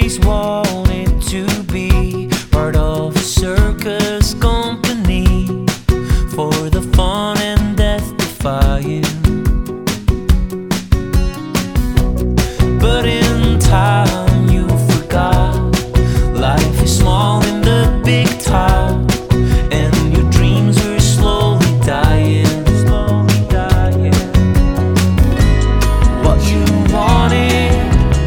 always wanted to be part of a circus company, for the fun and death defying. But in time you forgot life is small in the big top, and your dreams were slowly dying. What you wanted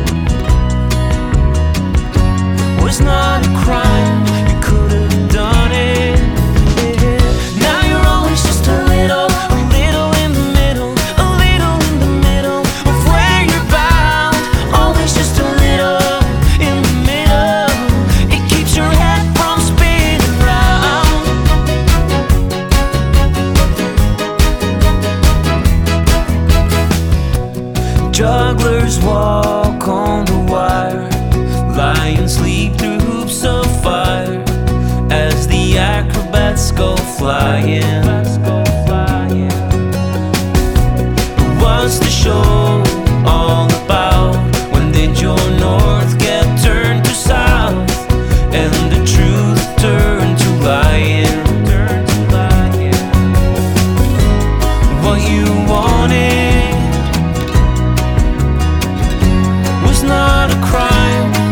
was not a crime, you could have done it. Now you're always just a little in the middle, a little in the middle of where you're bound. Always just a little in the middle. It keeps your head from spinning round. Jugglers walk on the wire, lions leap through hoops of fire, as the acrobats go flying. What's the show all about? When did your north get turned to south, and the truth turned to lying? What you wanted was not a crime,